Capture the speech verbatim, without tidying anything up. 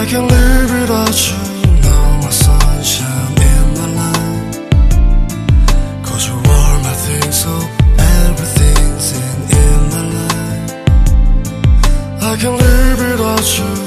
I can't live without you, no my sunshine in my life. Cause you are my thing, so everything's in, in my life. I can't live without you.